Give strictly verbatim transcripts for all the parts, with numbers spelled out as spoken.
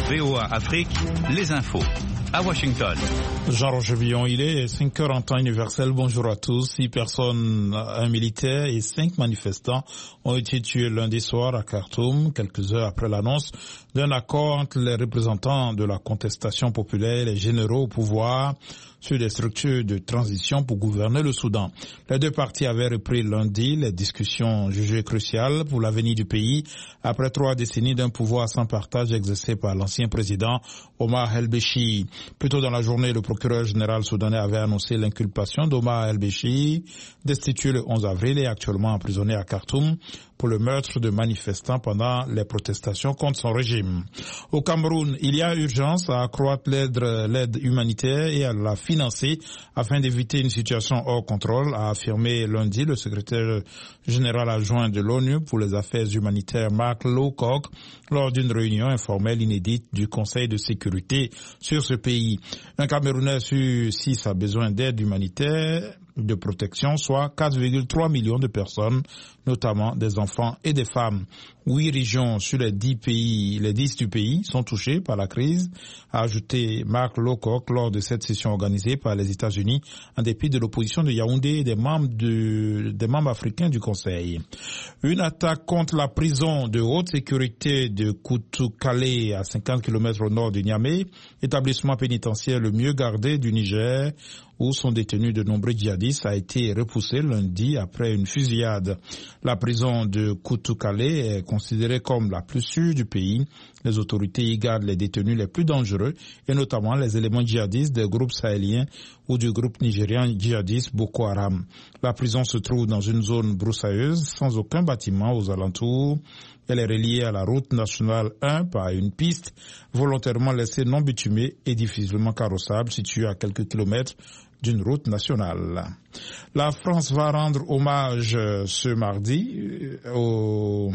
V O A Afrique, les infos. À Washington. Jean-Roger Villon, il est cinq heures en temps universel. Bonjour à tous. Six personnes, un militaire et cinq manifestants ont été tués lundi soir à Khartoum, quelques heures après l'annonce d'un accord entre les représentants de la contestation populaire et les généraux au pouvoir sur des structures de transition pour gouverner le Soudan. Les deux parties avaient repris lundi les discussions jugées cruciales pour l'avenir du pays après trois décennies d'un pouvoir sans partage exercé par l'ancien président Omar el-Béchir. Plus tôt dans la journée, le procureur général soudanais avait annoncé l'inculpation d'Omar el-Béchir, destitué le onze avril et actuellement emprisonné à Khartoum pour le meurtre de manifestants pendant les protestations contre son régime. Au Cameroun, il y a urgence à accroître l'aide, l'aide humanitaire et à la financer afin d'éviter une situation hors contrôle, a affirmé lundi le secrétaire général adjoint de l'ONU pour les affaires humanitaires Mark Lowcock lors d'une réunion informelle inédite du Conseil de sécurité sur ce pays. Un Camerounais sur six a besoin d'aide humanitaire de protection, soit quatre virgule trois millions de personnes, notamment des enfants et des femmes. Huit régions sur les dix pays, les dix du pays sont touchées par la crise, a ajouté Mark Lowcock lors de cette session organisée par les États-Unis, en dépit de l'opposition de Yaoundé et des membres de, des membres africains du Conseil. Une attaque contre la prison de haute sécurité de Koutoukale à cinquante kilomètres au nord de Niamey, établissement pénitentiaire le mieux gardé du Niger, où sont détenus de nombreux djihadistes, a été repoussé lundi après une fusillade. La prison de Koutoukale est considérée comme la plus sûre du pays. Les autorités y gardent les détenus les plus dangereux, et notamment les éléments djihadistes des groupes sahéliens ou du groupe nigérian djihadiste Boko Haram. La prison se trouve dans une zone broussailleuse, sans aucun bâtiment aux alentours. Elle est reliée à la route nationale un par une piste volontairement laissée non bitumée et difficilement carrossable, située à quelques kilomètres d'une route nationale. La France va rendre hommage ce mardi au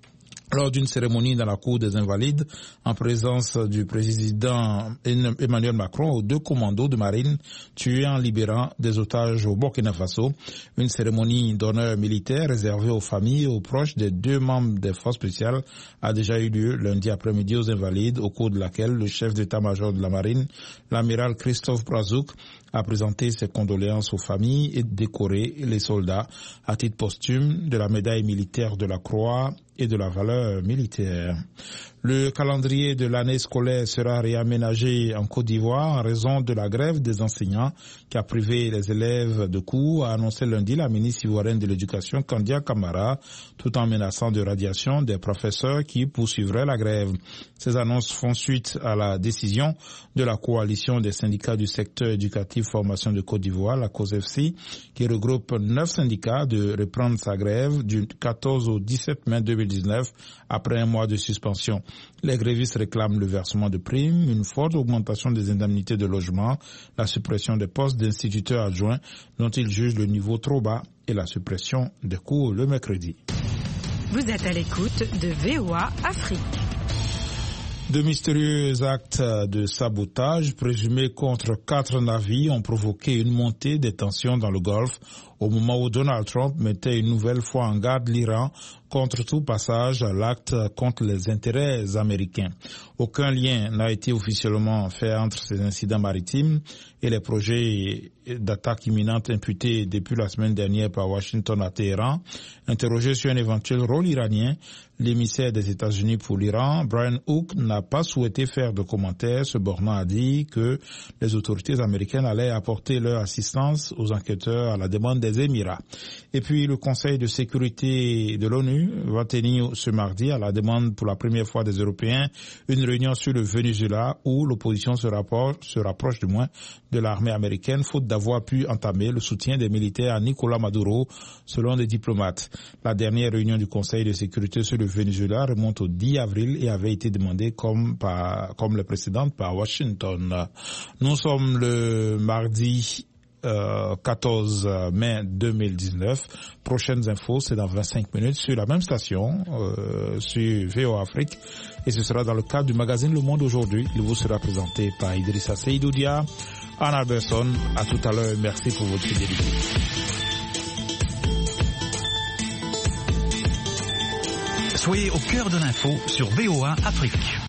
lors d'une cérémonie dans la cour des Invalides, en présence du président Emmanuel Macron, aux deux commandos de marine tués en libérant des otages au Burkina Faso. Une cérémonie d'honneur militaire réservée aux familles et aux proches des deux membres des forces spéciales a déjà eu lieu lundi après-midi aux Invalides, au cours de laquelle le chef d'état-major de la marine, l'amiral Christophe Brazouk, a présenté ses condoléances aux familles et décoré les soldats à titre posthume de la médaille militaire de la Croix et de la valeur militaire. Le calendrier de l'année scolaire sera réaménagé en Côte d'Ivoire en raison de la grève des enseignants qui a privé les élèves de cours, a annoncé lundi la ministre ivoirienne de l'Éducation, Kandia Camara, tout en menaçant de radiation des professeurs qui poursuivraient la grève. Ces annonces font suite à la décision de la coalition des syndicats du secteur éducatif formation de Côte d'Ivoire, la C O S F C, qui regroupe neuf syndicats, de reprendre sa grève du quatorze au dix-sept mai deux mille dix-neuf après un mois de suspension. Les grévistes réclament le versement de primes, une forte augmentation des indemnités de logement, la suppression des postes d'instituteurs adjoints dont ils jugent le niveau trop bas et la suppression des cours le mercredi. Vous êtes à l'écoute de V O A Afrique. De mystérieux actes de sabotage présumés contre quatre navires ont provoqué une montée des tensions dans le Golfe au moment où Donald Trump mettait une nouvelle fois en garde l'Iran contre tout passage à l'acte contre les intérêts américains. Aucun lien n'a été officiellement fait entre ces incidents maritimes et les projets d'attaque imminente imputés depuis la semaine dernière par Washington à Téhéran. Interrogé sur un éventuel rôle iranien, l'émissaire des États-Unis pour l'Iran, Brian Hook, n'a pas souhaité faire de commentaires, se bornant à dire que les autorités américaines allaient apporter leur assistance aux enquêteurs à la demande des Émirats. Et puis le Conseil de sécurité de l'ONU va tenir ce mardi, à la demande pour la première fois des Européens, une réunion sur le Venezuela où l'opposition se rapproche, se rapproche du moins de l'armée américaine, faute d'avoir pu entamer le soutien des militaires à Nicolás Maduro, selon des diplomates. La dernière réunion du Conseil de sécurité sur le Venezuela remonte au dix avril et avait été demandée comme, par, comme les précédentes par Washington. Nous sommes le mardi Euh, quatorze mai deux mille dix-neuf. Prochaines infos, c'est dans vingt-cinq minutes sur la même station, euh, sur V O A Afrique, et ce sera dans le cadre du magazine Le Monde aujourd'hui. Il vous sera présenté par Idrissa Seydoudia, Anna Alberson. À tout à l'heure, merci pour votre fidélité. Soyez au cœur de l'info sur V O A Afrique.